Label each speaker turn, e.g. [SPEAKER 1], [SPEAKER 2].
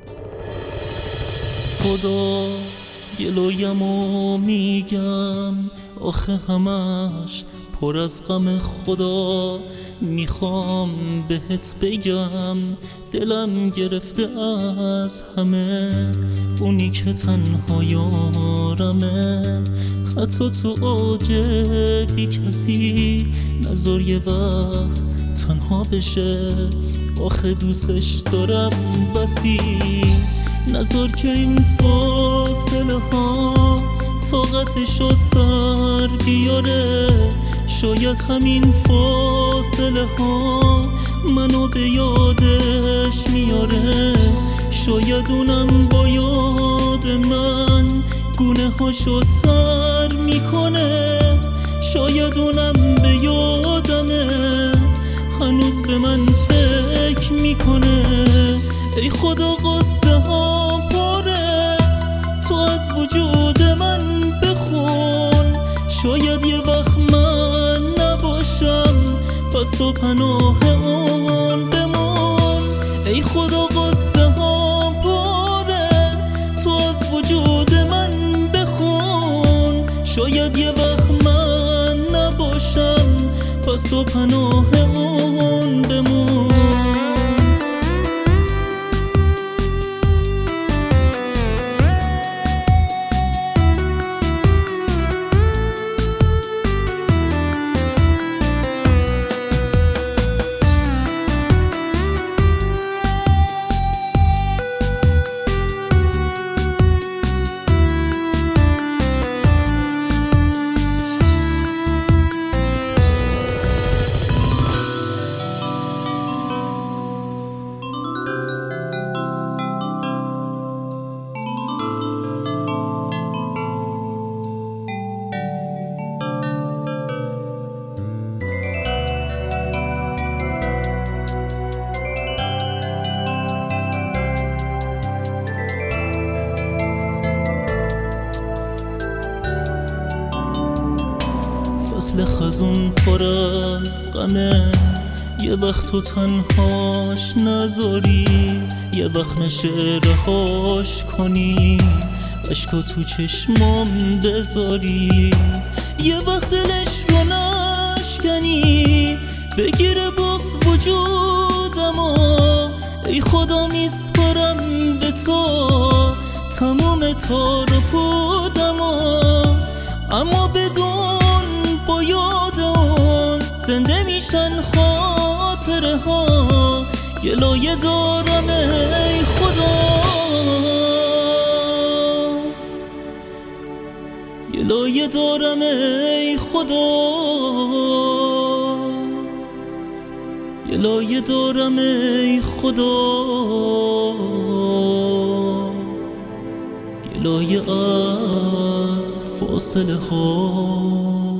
[SPEAKER 1] خدا گلویم و میگم آخه همش پر از غم خدا. میخوام بهت بگم دلم گرفته از همه، اونی که تنها یارمه. حتی تو اوج بی کسی نذار یه وقت تنها بشه، آخه دوستش دارم بسی. نذار که این فاصله ها طاقتشو سر بیاره، شاید همین فاصله ها منو به یادش میاره. شاید اونم با یاد من گونه هاشو تر میکنه، شاید اونم به یادمه هنوز به من فکر میکنه. ای خدا قصه ها پره، تو از وجود من بخون، شاید یه وقت من نباشم پس تو پناه اون بمون. ای خدا قصه ها پره، تو از وجود من بخون، شاید یه وقت من نباشم پس تو پناه اون بمون. فصل خزون پر از غمه، یه وقت تو تنهاش نذاری، یه وقت نشه رهاش کنی، اشکا تو چشمام بذاری، یه وقت دلش رو نشکنی، بگیره بغض وجودمو. ای خدا میسپارم به تو تمام تار و پودمو، اما بدون با یاد اون زنده میشن خاطره ها. گلایه دارم ای خدا، گلایه دارم ای خدا، گلایه دارم ای خدا، گلایه از فاصله ها.